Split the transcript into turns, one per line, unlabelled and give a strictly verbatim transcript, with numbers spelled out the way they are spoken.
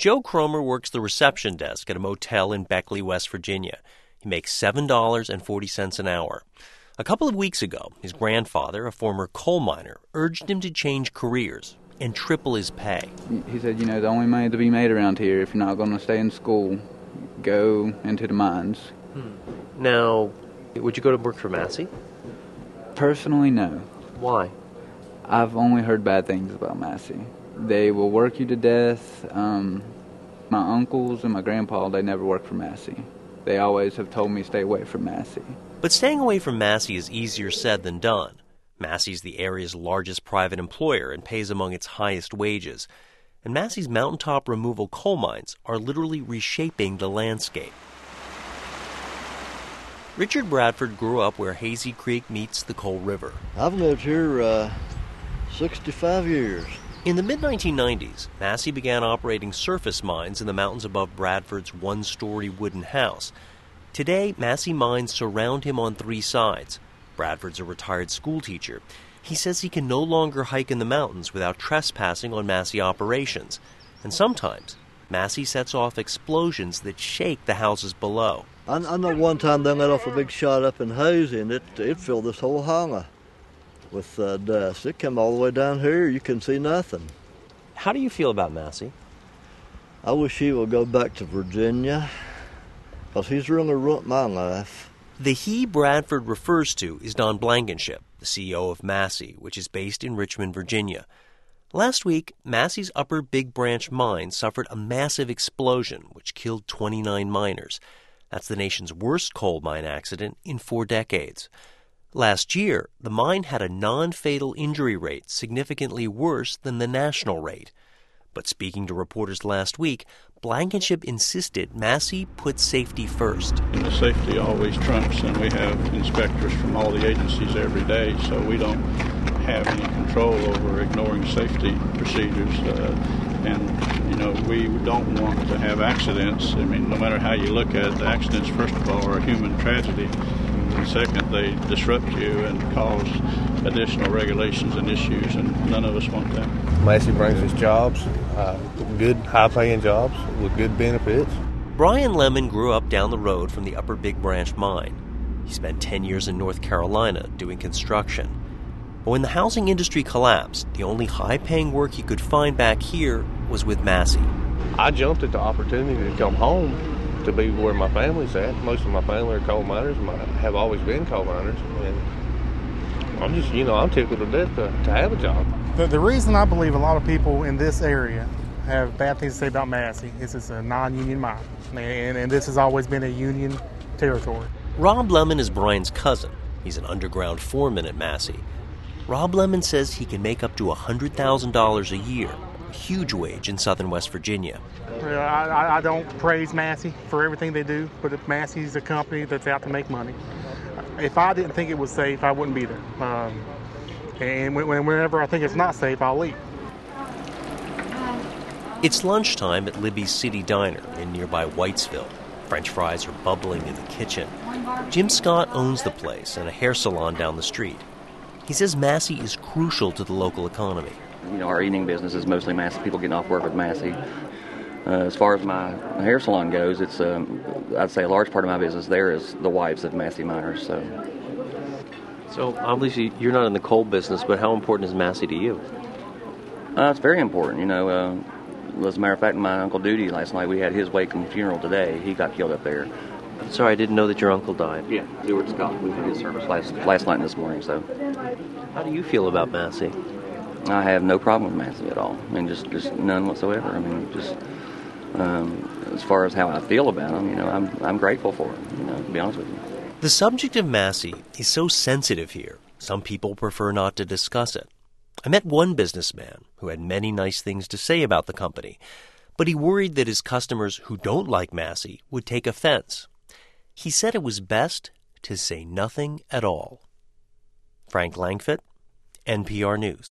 Joe Cromer works the reception desk at a motel in Beckley, West Virginia. He makes seven dollars and forty cents an hour. A couple of weeks ago, his grandfather, a former coal miner, urged him to change careers and triple his pay.
He said, you know, the only money to be made around here, if you're not going to stay in school, go into the mines.
Hmm. Now, would you go to work for Massey?
Personally, no.
Why?
I've only heard bad things about Massey. They will work you to death. Um, my uncles and my grandpa, they never worked for Massey. They always have told me stay away from Massey.
But staying away from Massey is easier said than done. Massey's the area's largest private employer and pays among its highest wages. And Massey's mountaintop removal coal mines are literally reshaping the landscape. Richard Bradford grew up where Hazy Creek meets the Coal River.
I've lived here uh, sixty-five years.
In the mid nineteen nineties, Massey began operating surface mines in the mountains above Bradford's one-story wooden house. Today, Massey mines surround him on three sides. Bradford's a retired schoolteacher. He says he can no longer hike in the mountains without trespassing on Massey operations. And sometimes, Massey sets off explosions that shake the houses below.
I, I know one time they let off a big shot up in Hazy, and it, it filled this whole hangar with uh, dust. It came all the way down here. You couldn't see nothing.
How do you feel about Massey?
I wish he would go back to Virginia, because he's really ruined my life.
The he Bradford refers to is Don Blankenship, the C E O of Massey, which is based in Richmond, Virginia. Last week, Massey's Upper Big Branch mine suffered a massive explosion, which killed twenty-nine miners. That's the nation's worst coal mine accident in four decades. Last year, the mine had a non-fatal injury rate significantly worse than the national rate. But speaking to reporters last week, Blankenship insisted Massey put safety first.
The safety always trumps, and we have inspectors from all the agencies every day, so we don't have any control over ignoring safety procedures. Uh, and, you know, we don't want to have accidents. I mean, no matter how you look at it, the accidents, first of all, are a human tragedy. And second, they disrupt you and cause additional regulations and issues, and none of us want that.
Massey brings us jobs, uh, good high-paying jobs with good benefits.
Brian Lemon grew up down the road from the Upper Big Branch mine. He spent ten years in North Carolina doing construction. But when the housing industry collapsed, the only high-paying work he could find back here was with Massey.
I jumped at the opportunity to come home to be where my family's at. Most of my family are coal miners, my, have always been coal miners, and I'm just, you know, I'm tickled to death to, to have a job.
The, the reason I believe a lot of people in this area have bad things to say about Massey is it's a non-union mine, and, and this has always been a union territory.
Rob Lemon is Brian's cousin. He's an underground foreman at Massey. Rob Lemon says he can make up to one hundred thousand dollars a year, a huge wage in southern West Virginia.
I, I don't praise Massey for everything they do, but Massey's a company that's out to make money. If I didn't think it was safe, I wouldn't be there. Um, and whenever I think it's not safe, I'll leave.
It's lunchtime at Libby's City Diner in nearby Whitesville. French fries are bubbling in the kitchen. Jim Scott owns the place and a hair salon down the street. He says Massey is crucial to the local economy.
You know, our evening business is mostly Massey, people getting off work with Massey. Uh, as far as my hair salon goes, it's um, I'd say a large part of my business there is the wives of Massey miners. So,
so obviously you're not in the coal business, but how important is Massey to you?
Uh, it's very important. You know, uh, as a matter of fact, my Uncle Duty last night, we had his wake and funeral today. He got killed up there.
Sorry, I didn't know that your uncle died.
Yeah, Stuart Scott. We had his service last last night and this morning. So,
how do you feel about Massey?
I have no problem with Massey at all. I mean, just just none whatsoever. I mean, just. Um, as far as how I feel about them, you know, I'm I'm grateful for it, you know, to be honest with you.
The subject of Massey is so sensitive here, some people prefer not to discuss it. I met one businessman who had many nice things to say about the company, but he worried that his customers who don't like Massey would take offense. He said it was best to say nothing at all. Frank Langfitt, N P R News.